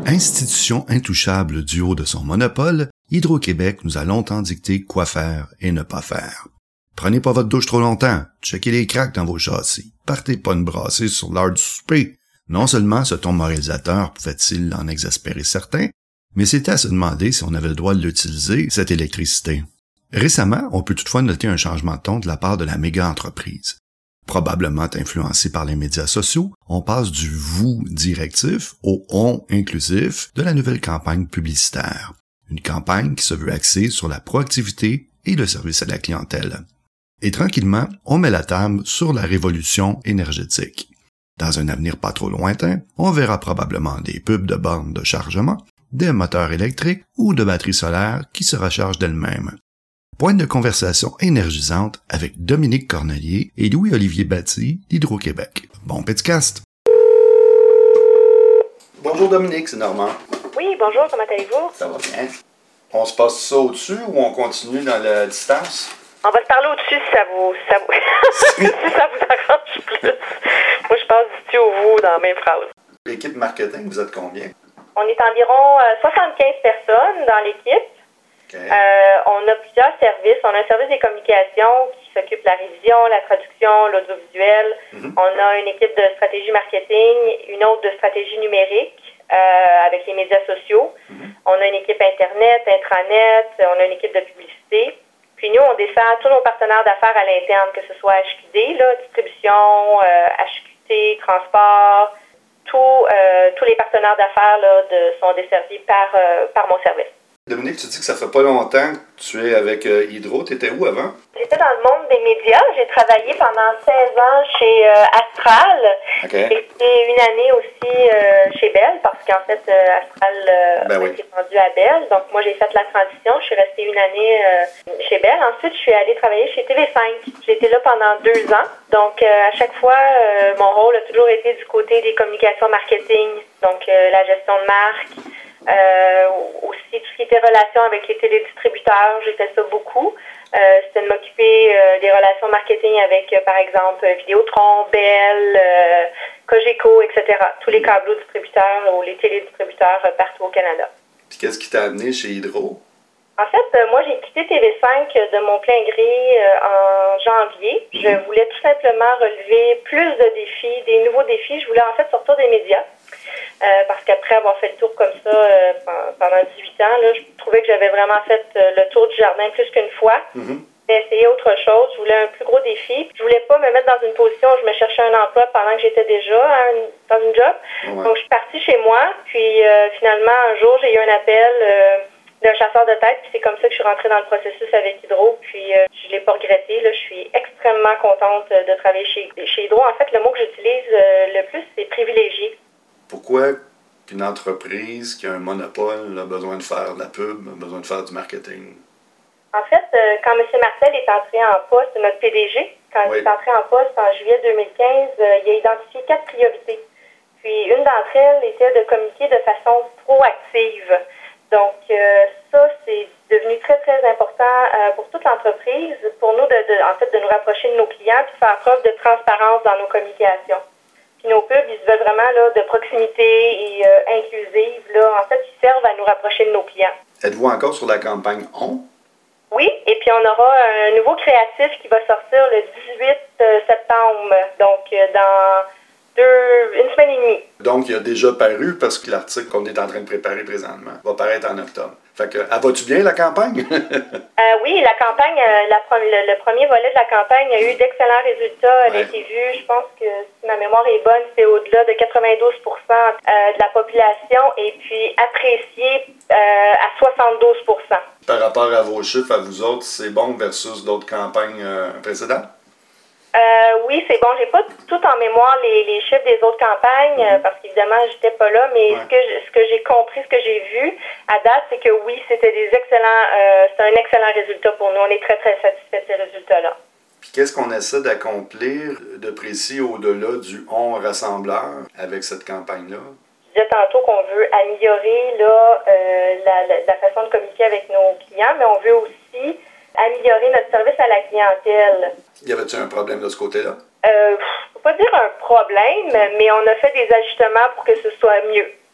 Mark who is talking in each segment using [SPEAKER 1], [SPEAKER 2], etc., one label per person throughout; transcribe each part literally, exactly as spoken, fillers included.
[SPEAKER 1] Institution intouchable du haut de son monopole, Hydro-Québec nous a longtemps dicté quoi faire et ne pas faire. Prenez pas votre douche trop longtemps, checkez les craques dans vos châssis, partez pas une brassée sur l'heure du souper. Non seulement ce ton moralisateur pouvait-il en exaspérer certains, mais c'était à se demander si on avait le droit de l'utiliser, cette électricité. Récemment, on peut toutefois noter un changement de ton de la part de la méga-entreprise. Probablement influencé par les médias sociaux, on passe du « vous » directif au « on » inclusif de la nouvelle campagne publicitaire. Une campagne qui se veut axée sur la proactivité et le service à la clientèle. Et tranquillement, on met la table sur la révolution énergétique. Dans un avenir pas trop lointain, on verra probablement des pubs de bornes de chargement, des moteurs électriques ou de batteries solaires qui se rechargent d'elles-mêmes. Point de conversation énergisante avec Dominique Cornelier et Louis-Olivier Batty d'Hydro-Québec. Bon podcast! Bonjour Dominique, c'est Normand.
[SPEAKER 2] Oui, bonjour, comment allez-vous?
[SPEAKER 1] Ça va bien. On se passe ça au-dessus ou on continue dans la distance?
[SPEAKER 2] On va se parler au-dessus si ça vous, si ça vous, si ça vous arrange plus. Moi, je passe du tu au vous dans la même phrase.
[SPEAKER 1] L'équipe marketing, vous êtes combien?
[SPEAKER 2] On est environ euh, soixante-quinze personnes dans l'équipe.
[SPEAKER 1] Okay.
[SPEAKER 2] Euh, on a plusieurs services. On a un service des communications qui s'occupe de la révision, la traduction, l'audiovisuel. Mm-hmm. On a une équipe de stratégie marketing, une autre de stratégie numérique euh, avec les médias sociaux. Mm-hmm. On a une équipe Internet, intranet, on a une équipe de publicité. Puis nous, on dessert tous nos partenaires d'affaires à l'interne, que ce soit H Q D, là, distribution, euh, H Q T, transport. Tout, euh, tous les partenaires d'affaires là, de, sont desservis par, euh, par mon service.
[SPEAKER 1] Dominique, tu dis que ça fait pas longtemps que tu es avec euh, Hydro. Tu étais où avant?
[SPEAKER 2] J'étais dans le monde des médias. J'ai travaillé pendant seize ans chez euh, Astral.
[SPEAKER 1] Okay.
[SPEAKER 2] Et une année aussi euh, chez Bell, parce qu'en fait, euh, Astral euh,
[SPEAKER 1] ben
[SPEAKER 2] a
[SPEAKER 1] oui.
[SPEAKER 2] été vendu à Bell. Donc, moi, j'ai fait la transition. Je suis restée une année euh, chez Bell. Ensuite, je suis allée travailler chez T V cinq. J'étais là pendant deux ans. Donc, euh, à chaque fois, euh, mon rôle a toujours été du côté des communications marketing. Donc, euh, la gestion de marque. Euh, aussi tout ce qui était relations avec les télédistributeurs, j'ai fait ça beaucoup. Euh, c'était de m'occuper euh, des relations marketing avec, euh, par exemple, Vidéotron, Bell, euh, Cogeco, et cetera. Tous les câbleaux distributeurs ou les télédistributeurs euh, partout au Canada.
[SPEAKER 1] Puis qu'est-ce qui t'a amené chez Hydro?
[SPEAKER 2] En fait, euh, moi, j'ai quitté T V cinq de mon plein gré euh, en janvier. Mm-hmm. Je voulais tout simplement relever plus de défis, des nouveaux défis. Je voulais en fait sortir des médias. Euh, parce qu'après avoir fait le tour comme ça euh, pendant dix-huit ans, là, je trouvais que j'avais vraiment fait euh, le tour du jardin plus qu'une fois. Mm-hmm. J'ai essayé autre chose. Je voulais un plus gros défi. Je voulais pas me mettre dans une position où je me cherchais un emploi pendant que j'étais déjà hein, dans une job. Ouais. Donc, je suis partie chez moi. Puis, euh, finalement, un jour, j'ai eu un appel euh, d'un chasseur de tête. Puis, c'est comme ça que je suis rentrée dans le processus avec Hydro. Puis, euh, je l'ai pas regretté. Là. Je suis extrêmement contente de travailler chez, chez Hydro. En fait, le mot que j'utilise euh, le plus, c'est privilégié.
[SPEAKER 1] Pourquoi une entreprise qui a un monopole a besoin de faire de la pub, a besoin de faire du marketing?
[SPEAKER 2] En fait, euh, quand M. Martel est entré en poste, notre P D G, quand oui. il est entré en poste en juillet deux mille quinze, euh, il a identifié quatre priorités. Puis une d'entre elles était de communiquer de façon proactive. Donc, euh, ça, c'est devenu très, très important euh, pour toute l'entreprise, pour nous, de, de, en fait, de nous rapprocher de nos clients et de faire preuve de transparence dans nos communications. Puis nos pubs, ils se veulent vraiment là, de proximité et euh, inclusive. Là. En fait, ils servent à nous rapprocher de nos clients.
[SPEAKER 1] Êtes-vous encore sur la campagne On?
[SPEAKER 2] Oui, et puis on aura un nouveau créatif qui va sortir le dix-huit septembre, donc dans deux, une semaine et demie.
[SPEAKER 1] Donc, il a déjà paru parce que l'article qu'on est en train de préparer présentement va paraître en octobre. Fait que, elle va-tu bien, la campagne?
[SPEAKER 2] euh, oui, la campagne, la, le, le premier volet de la campagne a eu d'excellents résultats. Elle ouais. a été vue, je pense que si ma mémoire est bonne, c'est au-delà de quatre-vingt-douze pour cent de la population et puis appréciée euh, à soixante-douze pour cent.
[SPEAKER 1] Par rapport à vos chiffres, à vous autres, c'est bon versus d'autres campagnes euh, précédentes?
[SPEAKER 2] Euh, oui, c'est bon. J'ai pas tout en mémoire les, les chiffres des autres campagnes mm-hmm. euh, parce qu'évidemment, j'étais pas là, mais ouais. ce que je, ce que j'ai compris, ce que j'ai vu à date, c'est que oui, c'était des excellents, euh, c'est un excellent résultat pour nous. On est très, très satisfaits de ces résultats-là.
[SPEAKER 1] Puis qu'est-ce qu'on essaie d'accomplir de précis au-delà du on rassembleur avec cette campagne-là?
[SPEAKER 2] Je disais tantôt qu'on veut améliorer là, euh, la, la, la façon de communiquer avec nos clients, mais on veut aussi améliorer notre service à la clientèle.
[SPEAKER 1] Y avait-tu un problème de ce côté-là?
[SPEAKER 2] Euh, je ne peux pas dire un problème, mais on a fait des ajustements pour que ce soit mieux.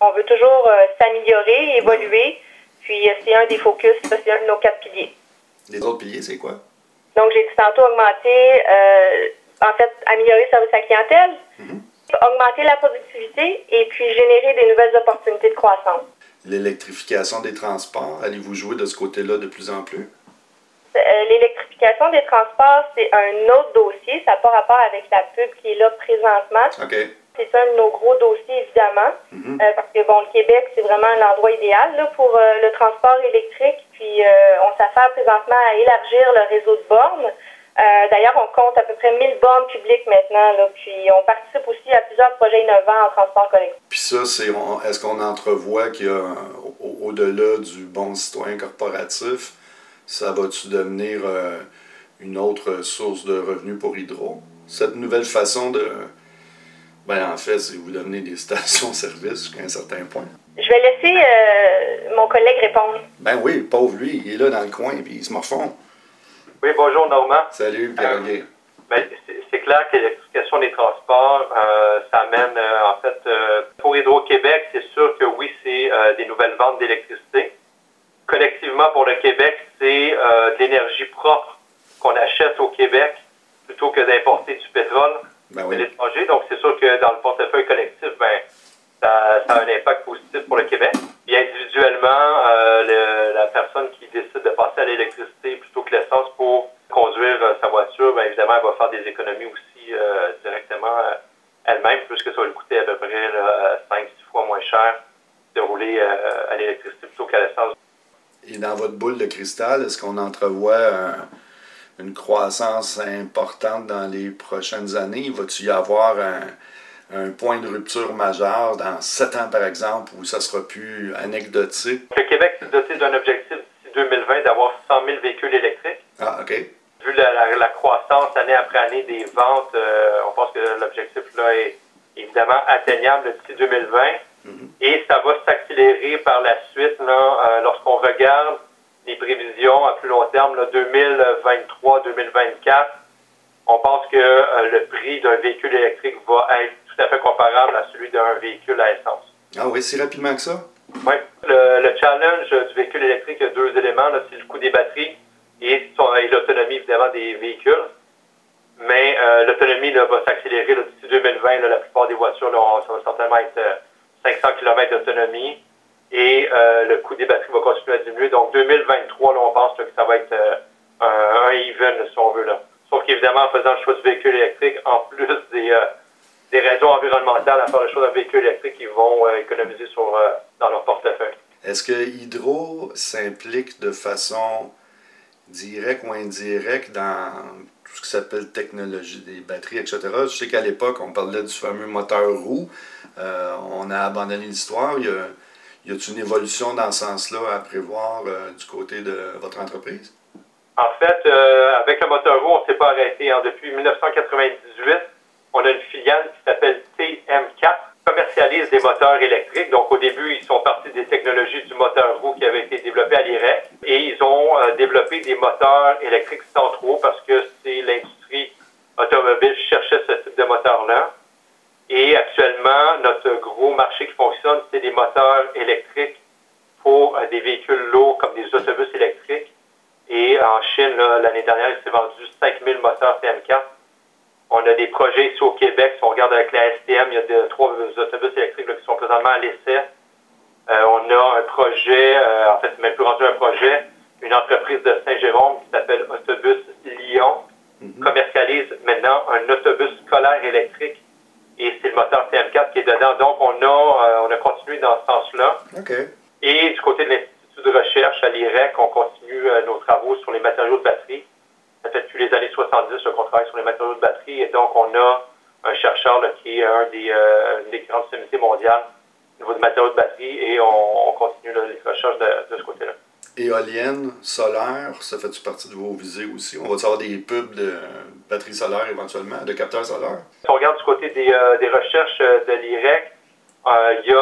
[SPEAKER 2] on veut toujours euh, s'améliorer, évoluer, puis euh, c'est un des focus, ça c'est un de nos quatre piliers.
[SPEAKER 1] Les autres piliers, c'est quoi?
[SPEAKER 2] Donc, j'ai dit tantôt augmenter, euh, en fait, améliorer le service à la clientèle, mm-hmm. augmenter la productivité et puis générer des nouvelles opportunités de croissance.
[SPEAKER 1] L'électrification des transports, allez-vous jouer de ce côté-là de plus en plus?
[SPEAKER 2] Euh, l'électrification des transports, c'est un autre dossier. Ça n'a pas rapport avec la pub qui est là présentement.
[SPEAKER 1] Okay.
[SPEAKER 2] C'est un de nos gros dossiers, évidemment, mm-hmm. euh, parce que, bon, le Québec, c'est vraiment l'endroit idéal là, pour euh, le transport électrique. Puis, euh, on s'affaire présentement à élargir le réseau de bornes. Euh, d'ailleurs, on compte à peu près mille bornes publiques maintenant. Là, puis, on participe aussi à plusieurs projets innovants en transport collectif.
[SPEAKER 1] Puis ça, c'est, on, est-ce qu'on entrevoit qu'il y a, au, au-delà du bon citoyen corporatif, ça va-tu devenir euh, une autre source de revenus pour Hydro? Cette nouvelle façon de... Ben, en fait, c'est vous devenez des stations-service jusqu'à un certain point.
[SPEAKER 2] Je vais laisser euh, mon collègue répondre.
[SPEAKER 1] Ben oui, pauvre lui, il est là dans le coin puis il se morfond.
[SPEAKER 3] Oui, bonjour Normand.
[SPEAKER 1] Salut, Pierre
[SPEAKER 3] euh, ben, c'est, c'est clair que l'électrification des transports, euh, ça amène, euh, en fait, euh, pour Hydro-Québec, c'est sûr que oui, c'est euh, des nouvelles ventes d'électricité. Collectivement, pour le Québec, c'est euh, de l'énergie propre qu'on achète au Québec plutôt que d'importer du pétrole
[SPEAKER 1] ben oui.
[SPEAKER 3] de l'étranger. Donc, c'est sûr que dans le portefeuille collectif, ben, ça, ça a un impact positif pour le Québec. Et individuellement, euh, le, la personne qui décide de passer à l'électricité plutôt que l'essence pour conduire euh, sa voiture, bien évidemment, elle va faire des économies aussi euh, directement euh, elle-même, puisque ça va lui coûter à peu près cinq six fois moins cher de rouler euh, à l'électricité plutôt qu'à l'essence.
[SPEAKER 1] Et dans votre boule de cristal, est-ce qu'on entrevoit un, une croissance importante dans les prochaines années? Va-t-il y avoir un, un point de rupture majeur dans sept ans, par exemple, où ça sera plus anecdotique?
[SPEAKER 3] Le Québec s'est doté d'un objectif d'ici deux mille vingt d'avoir cent mille véhicules électriques.
[SPEAKER 1] Ah, OK.
[SPEAKER 3] Vu la, la, la croissance année après année des ventes, euh, on pense que l'objectif là est évidemment atteignable d'ici deux mille vingt. Mm-hmm. Et ça va s'accélérer par la suite là, euh, lorsqu'on regarde les prévisions à plus long terme, là, deux mille vingt-trois deux mille vingt-quatre. On pense que euh, le prix d'un véhicule électrique va être tout à fait comparable à celui d'un véhicule à essence.
[SPEAKER 1] Ah oui, si rapidement que ça?
[SPEAKER 3] Oui. Le, le challenge du véhicule électrique, il y a deux éléments. Là, c'est le coût des batteries et, son, et l'autonomie, évidemment, des véhicules. Mais euh, l'autonomie là, va s'accélérer là, d'ici deux mille vingt. Là, la plupart des voitures, là, on, ça va certainement être euh, cinq cents kilomètres d'autonomie. Et euh, le coût des batteries va continuer à diminuer. Donc, deux mille vingt-trois, là, on pense là, que ça va être euh, un, un even, si on veut. Là. Sauf qu'évidemment, en faisant le choix du véhicule électrique, en plus des, euh, des raisons environnementales à faire le choix d'un véhicule électrique, ils vont euh, économiser sur, euh, dans leur portefeuille.
[SPEAKER 1] Est-ce que Hydro s'implique de façon directe ou indirecte dans tout ce qui s'appelle technologie des batteries, et cetera? Je sais qu'à l'époque, on parlait du fameux moteur roue. Euh, on a abandonné l'histoire. Il y a, y a-t-il une évolution dans ce sens-là à prévoir euh, du côté de votre entreprise?
[SPEAKER 3] En fait, euh, avec le moteur roue, on ne s'est pas arrêté. Hein. Depuis dix-neuf cent quatre-vingt-dix-huit, on a une filiale qui s'appelle T M quatre, qui commercialise des moteurs électriques. Donc, au début, ils sont partis des technologies du moteur roue qui avaient été développées à l'I R E C. Et ils ont euh, développé des moteurs électriques centraux parce que c'est l'industrie automobile qui cherchait ce type de moteur-là. Et actuellement, notre gros marché qui fonctionne, c'est des moteurs électriques pour euh, des véhicules lourds comme des autobus électriques. Et en Chine, là, l'année dernière, il s'est vendu cinq mille moteurs T M quatre. On a des projets ici au Québec. Si on regarde avec la S T M, il y a de, trois autobus électriques là, qui sont présentement à l'essai. Euh, on a un projet, euh, en fait, c'est même plus rendu un projet, une entreprise de Saint-Jérôme qui s'appelle Autobus Lyon, mm-hmm. commercialise maintenant un autobus scolaire électrique. Et c'est le moteur T M quatre qui est dedans. Donc, on a, euh, on a continué dans ce sens-là.
[SPEAKER 1] Okay.
[SPEAKER 3] Et du côté de l'Institut de recherche à l'I R E C, on continue euh, nos travaux sur les matériaux de batterie. Ça fait depuis les années soixante-dix qu'on travaille sur les matériaux de batterie. Et donc, on a un chercheur là, qui est un des, euh, une des grandes sommités mondiales au niveau des matériaux de batterie. Et on, on continue là, les recherches de, de ce côté-là.
[SPEAKER 1] Éolienne, solaire, ça fait-tu partie de vos visées aussi? On va avoir des pubs de batteries solaires éventuellement, de capteurs solaires?
[SPEAKER 3] Si on regarde du côté des, euh, des recherches de l'I R E C, euh, il y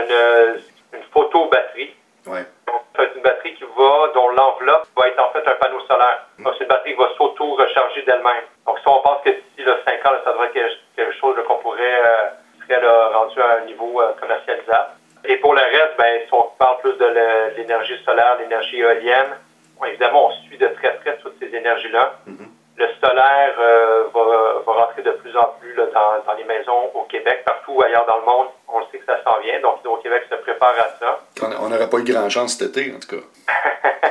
[SPEAKER 3] a une, une photo-batterie.
[SPEAKER 1] Ouais.
[SPEAKER 3] Donc, c'est une batterie qui va, dont l'enveloppe va être en fait un panneau solaire. Mmh. Donc, c'est une batterie qui va s'auto-recharger d'elle-même. Donc, ça, on pense que d'ici là, cinq ans, là, ça devrait être quelque chose là, qu'on pourrait, euh, serait là, rendu à un niveau euh, commercialisable. Et pour le reste, ben, si on parle plus de le, l'énergie solaire, l'énergie éolienne, bon, évidemment, on suit de très près toutes ces énergies-là. Mm-hmm. Le solaire euh, va, va rentrer de plus en plus là, dans, dans les maisons au Québec, partout ailleurs dans le monde. On le sait que ça s'en vient, donc Hydro-Québec se prépare à ça.
[SPEAKER 1] On n'aurait pas eu grand chance cet été, en tout cas.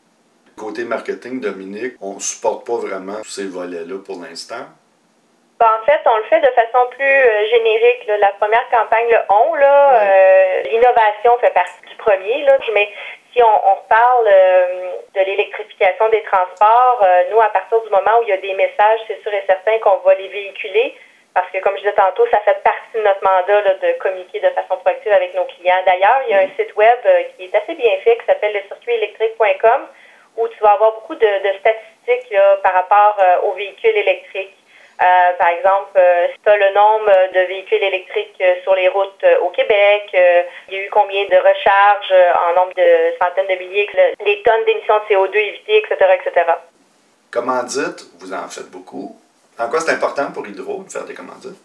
[SPEAKER 1] Côté marketing, Dominique, on ne supporte pas vraiment tous ces volets-là pour l'instant.
[SPEAKER 2] Ben, en fait, on le fait de façon plus euh, générique. Là. La première campagne, le on, là, ouais. euh, l'innovation fait partie du premier. Là, mais si on, on reparle euh, de l'électrification des transports, euh, nous, à partir du moment où il y a des messages, c'est sûr et certain qu'on va les véhiculer. Parce que, comme je disais tantôt, ça fait partie de notre mandat là, de communiquer de façon proactive avec nos clients. D'ailleurs, il y a un site web euh, qui est assez bien fait, qui s'appelle le circuit électrique point com, où tu vas avoir beaucoup de, de statistiques là, par rapport euh, aux véhicules électriques. Euh, par exemple, euh, si tu as le nombre de véhicules électriques euh, sur les routes euh, au Québec, euh, il y a eu combien de recharges euh, en nombre de centaines de milliers, le, les tonnes d'émissions de C O deux évitées, et cetera, et cetera.
[SPEAKER 1] Commandites, vous en faites beaucoup. En quoi c'est important pour Hydro de faire des commandites?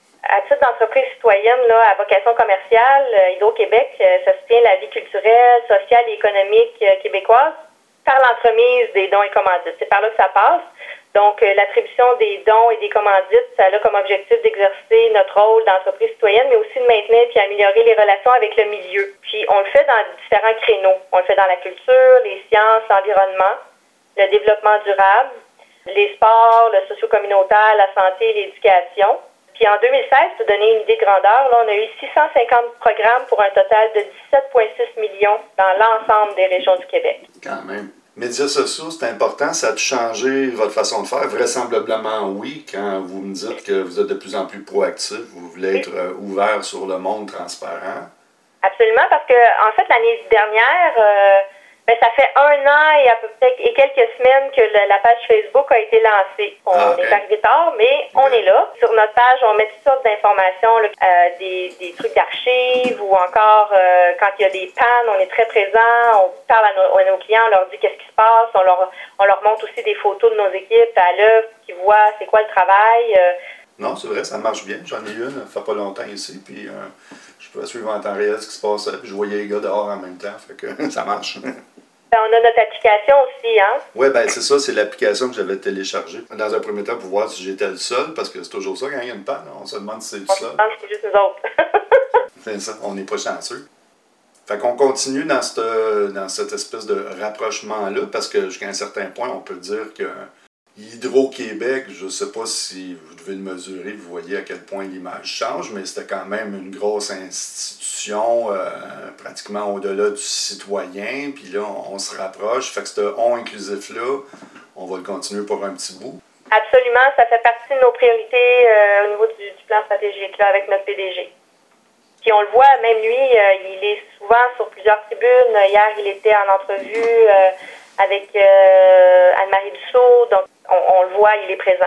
[SPEAKER 2] À titre d'entreprise citoyenne là, à vocation commerciale, euh, Hydro-Québec, euh, ça soutient la vie culturelle, sociale et économique euh, québécoise par l'entremise des dons et commandites. C'est par là que ça passe. Donc, euh, l'attribution des dons et des commandites, ça a comme objectif d'exercer notre rôle d'entreprise citoyenne, mais aussi de maintenir puis améliorer les relations avec le milieu. Puis, on le fait dans différents créneaux. On le fait dans la culture, les sciences, l'environnement, le développement durable, les sports, le socio-communautaire, la santé et l'éducation. Puis, en deux mille seize, pour donner une idée de grandeur, là, on a eu six cent cinquante programmes pour un total de dix-sept virgule six millions dans l'ensemble des régions du Québec.
[SPEAKER 1] Quand même. Médias sociaux, c'est important. Ça a changé votre façon de faire? Vraisemblablement, oui, quand vous me dites que vous êtes de plus en plus proactif, vous voulez être euh, ouvert sur le monde transparent.
[SPEAKER 2] Absolument, parce que en fait, l'année dernière, euh, ben, ça fait un an et à peu près et quelques semaines que le, la page Facebook a été lancée. On ah, okay. est arrivé tard, mais okay. on est là. Sur notre page, on met toutes sortes d'informations, là, euh, des, des trucs d'archives ou encore euh, quand il y a des pannes, on est très présent. On parle à nos, à nos clients, on leur dit qu'est-ce qui se passe. On leur, on leur montre aussi des photos de nos équipes à l'œuvre, qui voient c'est quoi le travail. Euh.
[SPEAKER 1] Non, c'est vrai, ça marche bien. J'en ai une, ça fait pas longtemps ici, puis euh, je peux suivre en temps réel ce qui se passait, puis je voyais les gars dehors en même temps, fait que ça marche.
[SPEAKER 2] Ben, on a notre application aussi, hein?
[SPEAKER 1] Oui, ben c'est ça, c'est l'application que j'avais téléchargée. Dans un premier temps, pour voir si j'étais le seul, parce que c'est toujours ça, quand il y a une panne, on se demande si c'est le seul.
[SPEAKER 2] On se demande si c'est juste nous autres.
[SPEAKER 1] C'est ça, on n'est pas chanceux. Fait qu'on continue dans cette, dans cette espèce de rapprochement-là, parce que jusqu'à un certain point, on peut dire que Hydro-Québec, je ne sais pas si vous devez le mesurer, vous voyez à quel point l'image change, mais c'était quand même une grosse institution, euh, pratiquement au-delà du citoyen, puis là, on, on se rapproche. Fait que ce on inclusif-là, on va le continuer pour un petit bout.
[SPEAKER 2] Absolument, ça fait partie de nos priorités euh, au niveau du, du plan stratégique là, avec notre P D G. Puis on le voit, même lui, euh, il est souvent sur plusieurs tribunes. Hier, il était en entrevue euh, avec euh, Anne-Marie Dussault, donc on, on le voit, il est présent.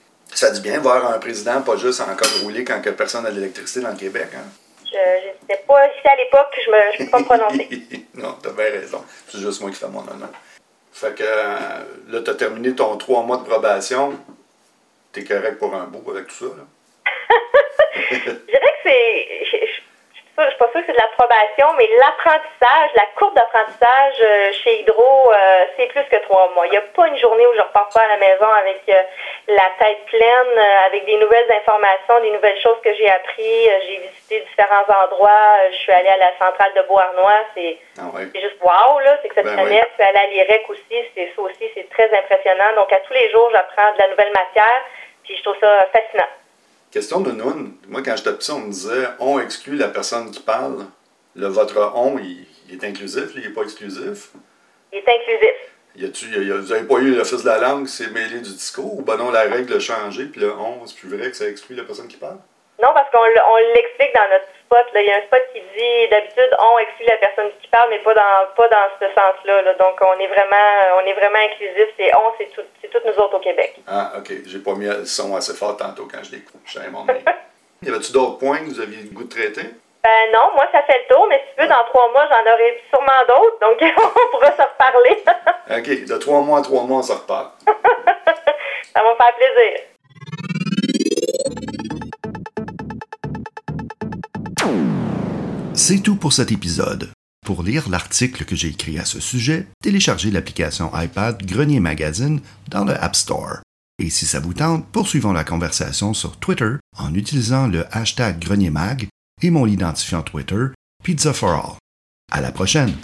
[SPEAKER 1] Ça dit bien voir un président pas juste en code roulé quand que personne n'a l'électricité dans le Québec, hein?
[SPEAKER 2] Je n'étais pas ici à l'époque, je ne peux pas me prononcer.
[SPEAKER 1] Non, t'as bien raison. C'est juste moi qui fais mon honneur. Fait que euh, là, t'as terminé ton trois mois de probation. T'es correct pour un bout avec tout ça, là?
[SPEAKER 2] Je dirais que c'est... Je, je, je suis pas sûre que c'est de l'approbation, mais l'apprentissage, la courbe d'apprentissage euh, chez Hydro, euh, c'est plus que trois mois. Il n'y a pas une journée où je repars pas à la maison avec euh, la tête pleine, euh, avec des nouvelles informations, des nouvelles choses que j'ai appris. Euh, j'ai visité différents endroits. Euh, je suis allée à la centrale de Beauharnois. C'est, ah ouais. c'est juste wow, là. C'est exceptionnel. Ben ouais. Je suis allée à l'I R E C aussi. C'est, ça aussi, c'est très impressionnant. Donc, à tous les jours, j'apprends de la nouvelle matière. Puis, je trouve ça fascinant.
[SPEAKER 1] Question de Noun. Moi, quand j'étais petit, on me disait « on exclut la personne qui parle ». Le votre « on », il, il est inclusif, il n'est pas exclusif?
[SPEAKER 2] Il est inclusif.
[SPEAKER 1] Y a-tu, y a, vous n'avez pas eu l'office de la langue, c'est mêlé du discours, ou ben non, la règle a changé, puis le « on », c'est plus vrai que ça exclut la personne qui parle?
[SPEAKER 2] Non, parce qu'on on l'explique dans notre spot. Là. Il y a un spot qui dit d'habitude on exclut la personne qui parle, mais pas dans pas dans ce sens-là. Là. Donc on est vraiment on est vraiment inclusif. C'est on, c'est tout, c'est toutes nous autres au Québec.
[SPEAKER 1] Ah, ok. J'ai pas mis le son assez fort tantôt quand je l'écoute. Je savais mon nez. Y avait-tu d'autres points que vous aviez le goût de traiter?
[SPEAKER 2] Ben non, moi ça fait le tour, mais si tu veux, ouais. Dans trois mois, j'en aurai sûrement d'autres, donc on pourra se reparler.
[SPEAKER 1] Ok, de trois mois à trois mois, on se reparle.
[SPEAKER 2] Ça va me faire plaisir.
[SPEAKER 1] C'est tout pour cet épisode. Pour lire l'article que j'ai écrit à ce sujet, téléchargez l'application iPad Grenier Magazine dans le App Store. Et si ça vous tente, poursuivons la conversation sur Twitter en utilisant le hashtag GrenierMag et mon identifiant Twitter Pizza for All. À la prochaine!